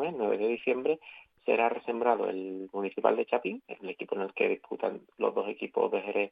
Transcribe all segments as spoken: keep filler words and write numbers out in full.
mes, nueve de diciembre, será resembrado el Municipal de Chapín, el equipo en el que disputan los dos equipos de Jerez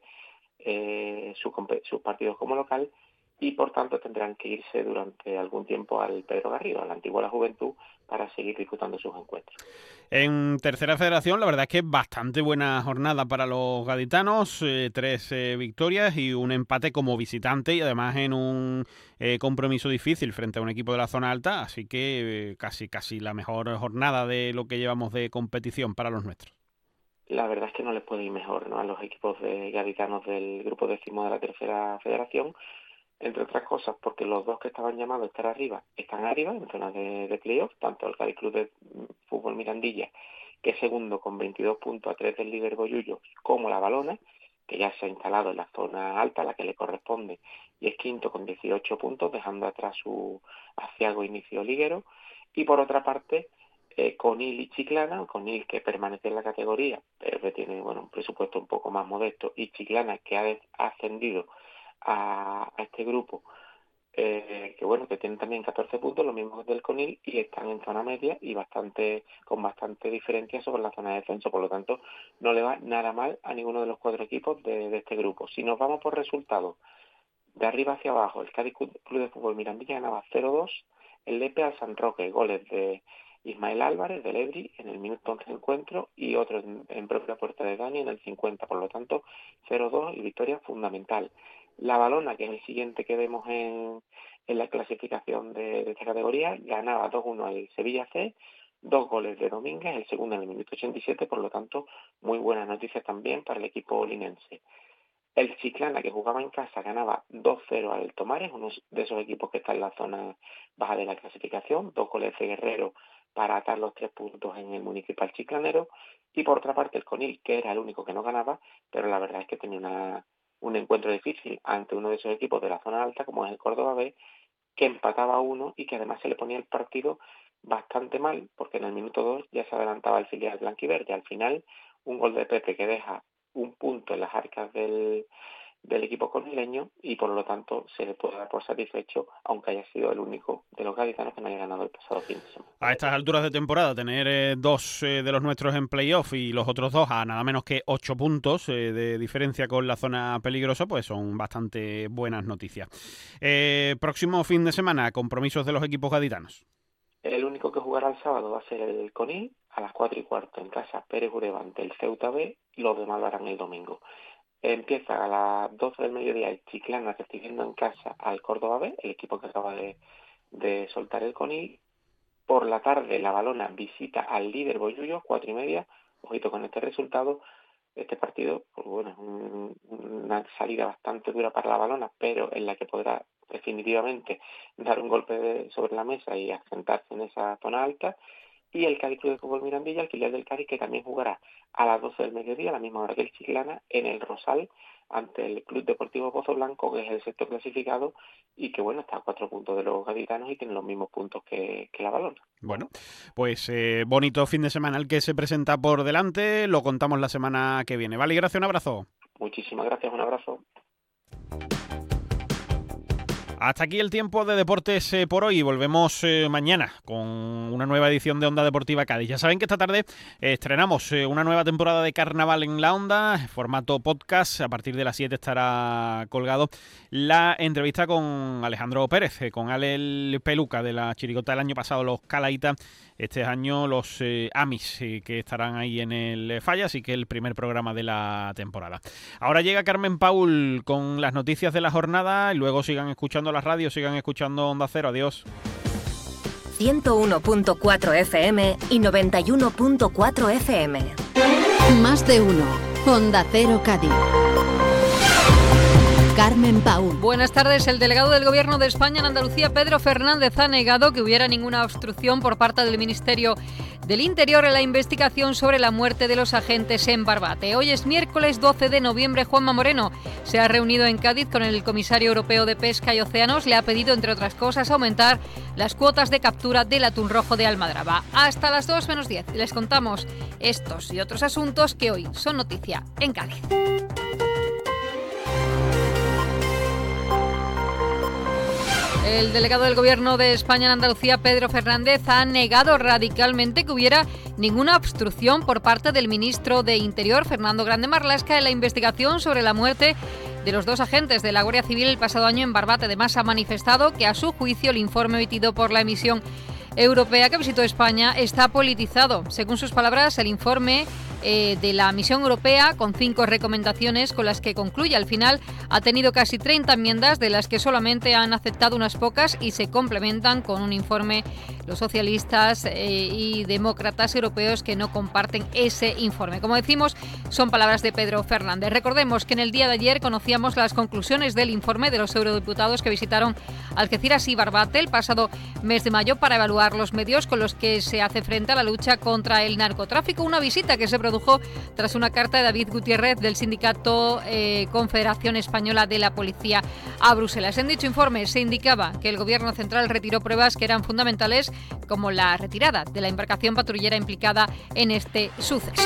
eh, sus, sus partidos como local, y por tanto tendrán que irse durante algún tiempo al Pedro Garrido, a la antigua La Juventud, para seguir disputando sus encuentros. En tercera federación, la verdad es que bastante buena jornada para los gaditanos, eh, tres eh, victorias y un empate como visitante, y además en un eh, compromiso difícil frente a un equipo de la zona alta, así que eh, casi casi la mejor jornada de lo que llevamos de competición para los nuestros. La verdad es que no les puede ir mejor, ¿no?, a los equipos de gaditanos del grupo décimo de la tercera federación, entre otras cosas porque los dos que estaban llamados a estar arriba están arriba en zona de, de playoff, tanto el Cádiz Club de Fútbol Mirandilla, que es segundo con veintidós puntos a tres del líder Bollullo, como la Balona, que ya se ha instalado en la zona alta, a la que le corresponde, y es quinto con dieciocho puntos, dejando atrás su aciago inicio liguero. Y por otra parte, eh, Conil y Chiclana, Conil que permanece en la categoría, pero que tiene bueno un presupuesto un poco más modesto, y Chiclana que ha ascendido a, a este grupo, eh, que bueno que tienen también catorce puntos, lo mismo que del Conil, y están en zona media y bastante con bastante diferencia sobre la zona de descenso. Por lo tanto, no le va nada mal a ninguno de los cuatro equipos de, de este grupo. Si nos vamos por resultados, de arriba hacia abajo, el Cádiz Club de Fútbol Mirandilla ganaba cero dos, el Lepe al San Roque, goles de Ismael Álvarez del Ebri en el minuto once de encuentro y otro en, en propia puerta de Dani en el cincuenta, por lo tanto cero dos y victoria fundamental. La Balona, que es el siguiente que vemos en, en la clasificación de, de esta categoría, ganaba dos uno al Sevilla C, dos goles de Domínguez, el segundo en el minuto ochenta y siete, por lo tanto muy buenas noticias también para el equipo linense. El Chiclana, que jugaba en casa, ganaba dos cero al Tomares, uno de esos equipos que está en la zona baja de la clasificación, dos goles de Guerrero para atar los tres puntos en el Municipal Chiclanero. Y por otra parte el Conil, que era el único que no ganaba, pero la verdad es que tenía una, un encuentro difícil ante uno de esos equipos de la zona alta, como es el Córdoba B, que empataba a uno y que además se le ponía el partido bastante mal, porque en el minuto dos ya se adelantaba el filial blanquiverde. Al final, un gol de Pepe que deja un punto en las arcas del, del equipo cornileño, y por lo tanto se le puede dar por satisfecho, aunque haya sido el único de los gaditanos que no haya ganado el pasado fin de semana. A estas alturas de temporada, tener eh, dos eh, de los nuestros en playoff y los otros dos a nada menos que ocho puntos eh, de diferencia con la zona peligrosa, pues son bastante buenas noticias. Eh, próximo fin de semana, compromisos de los equipos gaditanos. El único que jugará el sábado va a ser el Conil, a las cuatro y cuarto en casa Pérez Ureba ante el Ceuta B, y los demás lo harán el domingo. Empieza a las doce del mediodía el Chiclana recibiendo en casa al Córdoba B, el equipo que acaba de, de soltar el Conil. Por la tarde la Balona visita al líder Bollullo, cuatro y media. Ojito con este resultado. Este partido, pues bueno, es un, una salida bastante dura para la Balona, pero en la que podrá definitivamente dar un golpe de, sobre la mesa y asentarse en esa zona alta. Y el Cádiz Club de Fútbol Mirandilla, el filial del Cádiz, que también jugará a las doce del mediodía, a la misma hora que el Chiclana, en el Rosal, ante el Club Deportivo Pozo Blanco, que es el sexto clasificado, y que bueno, está a cuatro puntos de los gaditanos y tiene los mismos puntos que, que la Balona. Bueno, pues eh, bonito fin de semana el que se presenta por delante, lo contamos la semana que viene. Vale, gracias, un abrazo. Muchísimas gracias, un abrazo. Hasta aquí el tiempo de deportes eh, por hoy. Volvemos eh, mañana con una nueva edición de Onda Deportiva Cádiz. Ya saben que esta tarde eh, estrenamos eh, una nueva temporada de Carnaval en la Onda, formato podcast. A partir de las siete estará colgado la entrevista con Alejandro Pérez, eh, con Ale el Peluca de la chirigota del año pasado, los Calaítas. Este año los eh, Amis, eh, que estarán ahí en el Falla, así que el primer programa de la temporada. Ahora llega Carmen Paul con las noticias de la jornada y luego sigan escuchando la radio, sigan escuchando Onda Cero. Adiós. ciento uno punto cuatro F M y noventa y uno punto cuatro F M. Más de uno. Onda Cero Cádiz. Carmen Paul. Buenas tardes. El delegado del Gobierno de España en Andalucía, Pedro Fernández, ha negado que hubiera ninguna obstrucción por parte del Ministerio del Interior en la investigación sobre la muerte de los agentes en Barbate. Hoy es miércoles doce de noviembre. Juanma Moreno se ha reunido en Cádiz con el comisario europeo de Pesca y Océanos. Le ha pedido, entre otras cosas, aumentar las cuotas de captura del atún rojo de Almadraba. Hasta las dos menos diez les contamos estos y otros asuntos que hoy son noticia en Cádiz. El delegado del Gobierno de España en Andalucía, Pedro Fernández, ha negado radicalmente que hubiera ninguna obstrucción por parte del ministro de Interior, Fernando Grande Marlaska, en la investigación sobre la muerte de los dos agentes de la Guardia Civil el pasado año en Barbate. Además, ha manifestado que, a su juicio, el informe emitido por la emisión europea que visitó España está politizado. Según sus palabras, el informe eh, de la misión europea, con cinco recomendaciones con las que concluye al final, ha tenido casi treinta enmiendas, de las que solamente han aceptado unas pocas y se complementan con un informe los socialistas eh, y demócratas europeos que no comparten ese informe. Como decimos, son palabras de Pedro Fernández. Recordemos que en el día de ayer conocíamos las conclusiones del informe de los eurodiputados que visitaron Algeciras y Barbate el pasado mes de mayo para evaluar los medios con los que se hace frente a la lucha contra el narcotráfico. Una visita que se produjo tras una carta de David Gutiérrez del sindicato eh, Confederación Española de la Policía a Bruselas. En dicho informe se indicaba que el Gobierno central retiró pruebas que eran fundamentales, como la retirada de la embarcación patrullera implicada en este suceso.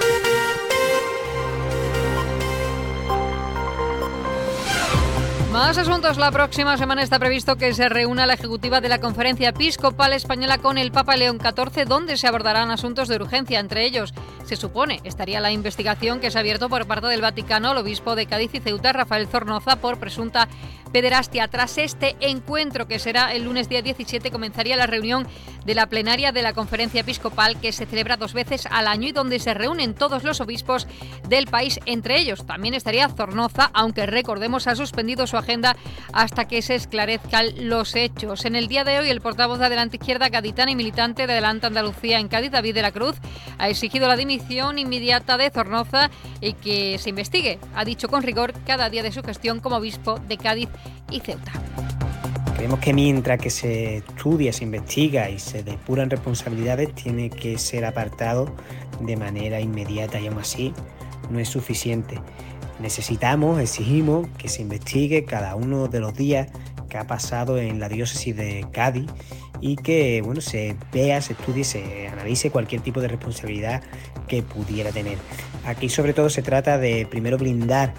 Más asuntos. La próxima semana está previsto que se reúna la ejecutiva de la Conferencia Episcopal Española con el Papa León catorce, donde se abordarán asuntos de urgencia. Entre ellos, se supone, estaría la investigación que se ha abierto por parte del Vaticano al obispo de Cádiz y Ceuta, Rafael Zornoza, por presunta pederastia. Tras este encuentro, que será el lunes día diecisiete, comenzaría la reunión de la plenaria de la Conferencia Episcopal, que se celebra dos veces al año y donde se reúnen todos los obispos del país. Entre ellos también estaría Zornoza, aunque recordemos ha suspendido su agenda hasta que se esclarezcan los hechos. En el día de hoy, el portavoz de Adelante Izquierda gaditana y militante de Adelante Andalucía en Cádiz, David de la Cruz, ha exigido la dimisión inmediata de Zornoza y que se investigue, ha dicho, con rigor cada día de su gestión como obispo de Cádiz y Ceuta. Creemos que mientras que se estudia, se investiga y se depuran responsabilidades, tiene que ser apartado de manera inmediata, y aún así no es suficiente. Necesitamos, exigimos que se investigue cada uno de los días que ha pasado en la diócesis de Cádiz y que, bueno, se vea, se estudie, se analice cualquier tipo de responsabilidad que pudiera tener. Aquí sobre todo se trata de primero blindar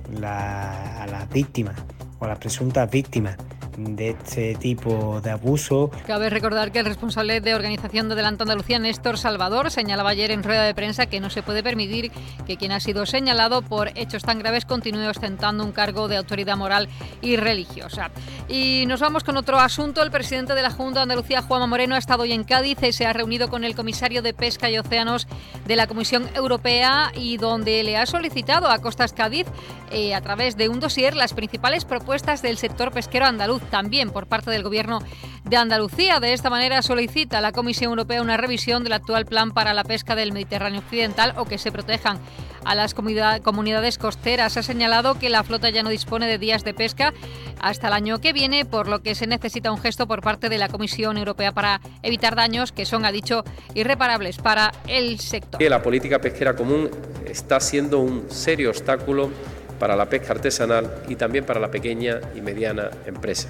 la, a las víctimas o a las presuntas víctimas de este tipo de abuso. Cabe recordar que el responsable de organización de Adelante Andalucía, Néstor Salvador, señalaba ayer en rueda de prensa que no se puede permitir que quien ha sido señalado por hechos tan graves continúe ostentando un cargo de autoridad moral y religiosa. Y nos vamos con otro asunto. El presidente de la Junta de Andalucía, Juanma Moreno, ha estado hoy en Cádiz y se ha reunido con el comisario de Pesca y Océanos de la Comisión Europea, y donde le ha solicitado a Costas Cádiz, eh, a través de un dossier, las principales propuestas del sector pesquero andaluz, también por parte del Gobierno de Andalucía. De esta manera solicita a la Comisión Europea una revisión del actual plan para la pesca del Mediterráneo Occidental, o que se protejan a las comunidades costeras. Ha señalado que la flota ya no dispone de días de pesca hasta el año que viene, por lo que se necesita un gesto por parte de la Comisión Europea para evitar daños que son, ha dicho, irreparables para el sector. La política pesquera común está siendo un serio obstáculo para la pesca artesanal y también para la pequeña y mediana empresa.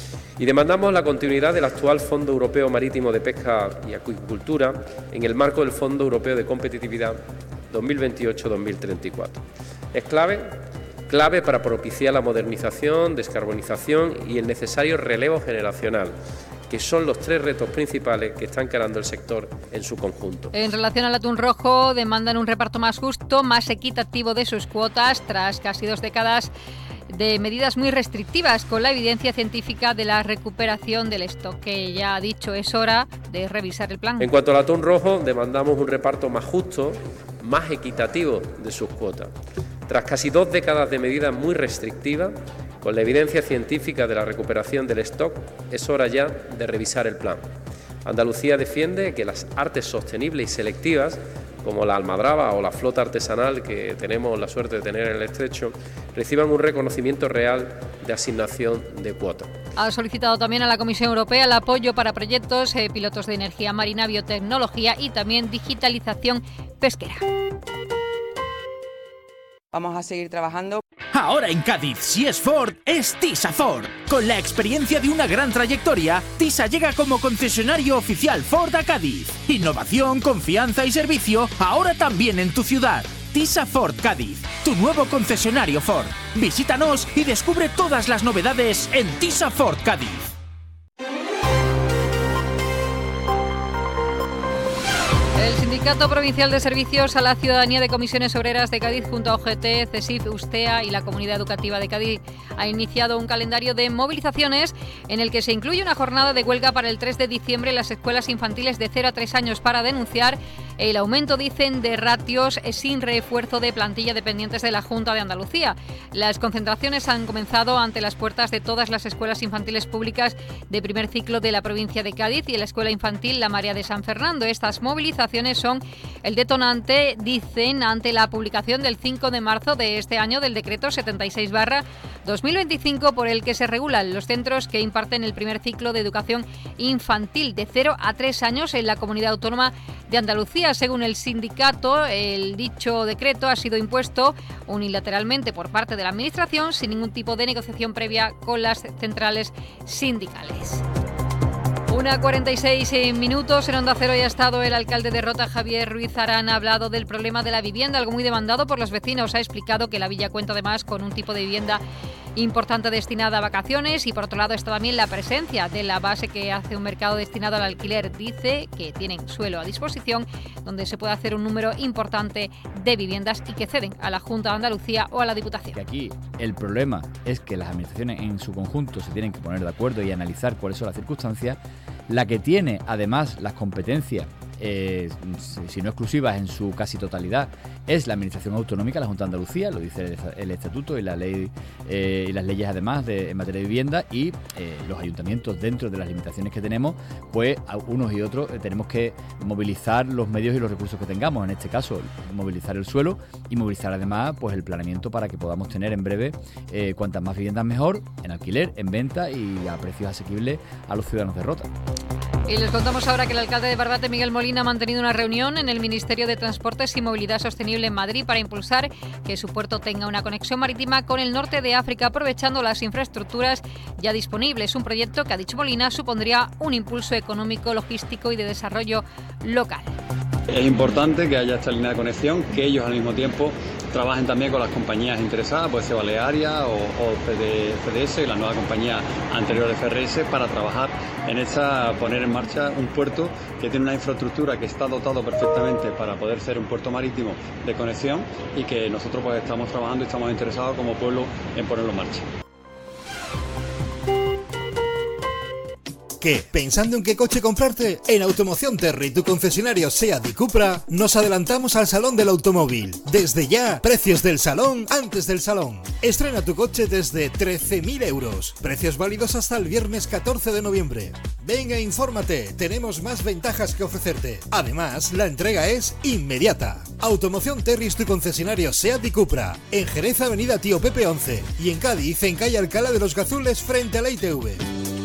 Y demandamos la continuidad del actual Fondo Europeo Marítimo de Pesca y Acuicultura en el marco del Fondo Europeo de Competitividad dos mil veintiocho a dos mil treinta y cuatro. Es clave, clave para propiciar la modernización, descarbonización y el necesario relevo generacional, que son los tres retos principales que está encarando el sector en su conjunto. En relación al atún rojo, demandan un reparto más justo, más equitativo de sus cuotas, tras casi dos décadas de medidas muy restrictivas, con la evidencia científica de la recuperación del stock, que ya ha dicho es hora de revisar el plan. En cuanto al atún rojo, demandamos un reparto más justo, más equitativo de sus cuotas. Tras casi dos décadas de medidas muy restrictivas, con la evidencia científica de la recuperación del stock, es hora ya de revisar el plan. Andalucía defiende que las artes sostenibles y selectivas, como la almadraba o la flota artesanal que tenemos la suerte de tener en el estrecho, reciban un reconocimiento real de asignación de cuotas. Ha solicitado también a la Comisión Europea el apoyo para proyectos eh, pilotos de energía marina, biotecnología y también digitalización pesquera. Vamos a seguir trabajando. Ahora en Cádiz, si es Ford, es Tisa Ford. Con la experiencia de una gran trayectoria, Tisa llega como concesionario oficial Ford a Cádiz. Innovación, confianza y servicio, ahora también en tu ciudad. Tisa Ford Cádiz, tu nuevo concesionario Ford. Visítanos y descubre todas las novedades en Tisa Ford Cádiz. El Sindicato Provincial de Servicios a la Ciudadanía de Comisiones Obreras de Cádiz, junto a O G T, CESIF, USTEA y la Comunidad Educativa de Cádiz, ha iniciado un calendario de movilizaciones en el que se incluye una jornada de huelga para el tres de diciembre en las escuelas infantiles de cero a tres años para denunciar el aumento, dicen, de ratios sin refuerzo de plantilla dependientes de la Junta de Andalucía. Las concentraciones han comenzado ante las puertas de todas las escuelas infantiles públicas de primer ciclo de la provincia de Cádiz y en la escuela infantil La María de San Fernando. Estas movilizaciones son el detonante, dicen, ante la publicación del cinco de marzo de este año del decreto setenta y seis barra dos mil veinticinco por el que se regulan los centros que imparten el primer ciclo de educación infantil de cero a tres años en la Comunidad Autónoma de Andalucía. Según el sindicato, el dicho decreto ha sido impuesto unilateralmente por parte de la Administración sin ningún tipo de negociación previa con las centrales sindicales. Una cuarenta y seis minutos, en Onda Cero ya ha estado el alcalde de Rota, Javier Ruiz Arana. Ha hablado del problema de la vivienda, algo muy demandado por los vecinos. Ha explicado que la villa cuenta además con un tipo de vivienda importante destinada a vacaciones y por otro lado está también la presencia de la base que hace un mercado destinado al alquiler. Dice que tienen suelo a disposición donde se puede hacer un número importante de viviendas y que ceden a la Junta de Andalucía o a la Diputación. Que aquí el problema es que las administraciones en su conjunto se tienen que poner de acuerdo y analizar cuáles son las circunstancias. La que tiene además las competencias, eh, si no exclusivas en su casi totalidad, es la Administración Autonómica, la Junta de Andalucía, lo dice el, el Estatuto y la ley eh, y las leyes además de, en materia de vivienda, y eh, los ayuntamientos, dentro de las limitaciones que tenemos, pues a unos y otros eh, tenemos que movilizar los medios y los recursos que tengamos, en este caso movilizar el suelo y movilizar además pues el planeamiento para que podamos tener en breve eh, cuantas más viviendas mejor, en alquiler, en venta y a precios asequibles a los ciudadanos de Rota. Y les contamos ahora que el alcalde de Barbate, Miguel Molina, ha mantenido una reunión en el Ministerio de Transportes y Movilidad Sostenible en Madrid para impulsar que su puerto tenga una conexión marítima con el norte de África, aprovechando las infraestructuras ya disponibles. Un proyecto que, ha dicho Molina, supondría un impulso económico, logístico y de desarrollo local. Es importante que haya esta línea de conexión, que ellos al mismo tiempo trabajen también con las compañías interesadas, puede ser Balearia o, o F D S, la nueva compañía anterior de F R S, para trabajar en esta, poner en marcha un puerto que tiene una infraestructura que está dotado perfectamente para poder ser un puerto marítimo de conexión y que nosotros pues estamos trabajando y estamos interesados como pueblo en ponerlo en marcha. ¿Qué? ¿Pensando en qué coche comprarte? En Automoción Terry, tu concesionario SEAT y Cupra, nos adelantamos al Salón del Automóvil. Desde ya, precios del salón antes del salón. Estrena tu coche desde trece mil euros. Precios válidos hasta el viernes catorce de noviembre. Venga, infórmate, tenemos más ventajas que ofrecerte. Además, la entrega es inmediata. Automoción Terry es tu concesionario SEAT y Cupra. En Jerez, Avenida Tío Pepe once. Y en Cádiz, en calle Alcalá de los Gazules, frente a la I T V.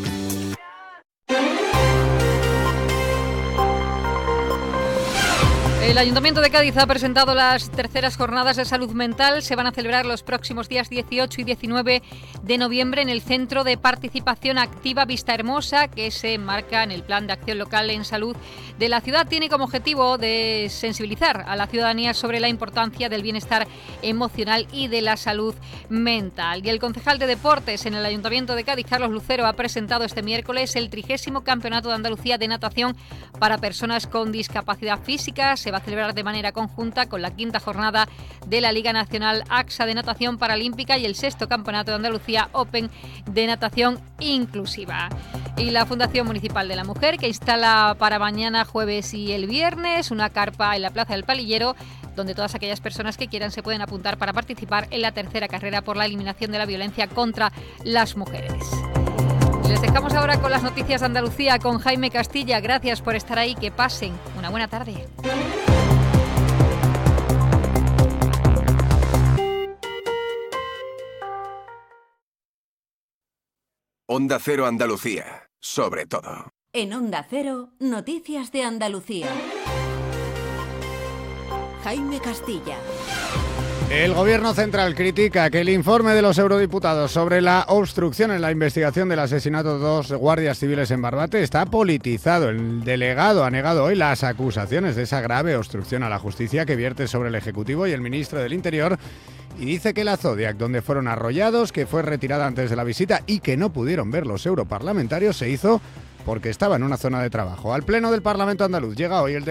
El Ayuntamiento de Cádiz ha presentado las terceras jornadas de salud mental. Se van a celebrar los próximos días dieciocho y diecinueve de noviembre en el Centro de Participación Activa Vista Hermosa, que se enmarca en el Plan de Acción Local en Salud de la ciudad. Tiene como objetivo de sensibilizar a la ciudadanía sobre la importancia del bienestar emocional y de la salud mental. Y el concejal de Deportes en el Ayuntamiento de Cádiz, Carlos Lucero, ha presentado este miércoles el trigésimo Campeonato de Andalucía de Natación para personas con discapacidad física. Se va a celebrar de manera conjunta con la quinta jornada de la Liga Nacional AXA de Natación Paralímpica y el sexto Campeonato de Andalucía Open de Natación Inclusiva. Y la Fundación Municipal de la Mujer, que instala para mañana, jueves y el viernes una carpa en la Plaza del Palillero, donde todas aquellas personas que quieran se pueden apuntar para participar en la tercera carrera por la eliminación de la violencia contra las mujeres. Les dejamos ahora con las noticias de Andalucía con Jaime Castilla. Gracias por estar ahí. Que pasen una buena tarde. Onda Cero Andalucía, sobre todo. En Onda Cero, noticias de Andalucía. Jaime Castilla. El Gobierno central critica que el informe de los eurodiputados sobre la obstrucción en la investigación del asesinato de dos guardias civiles en Barbate está politizado. El delegado ha negado hoy las acusaciones de esa grave obstrucción a la justicia que vierte sobre el Ejecutivo y el ministro del Interior, y dice que la Zodiac, donde fueron arrollados, que fue retirada antes de la visita y que no pudieron ver los europarlamentarios, se hizo porque estaba en una zona de trabajo. Al Pleno del Parlamento andaluz llega hoy el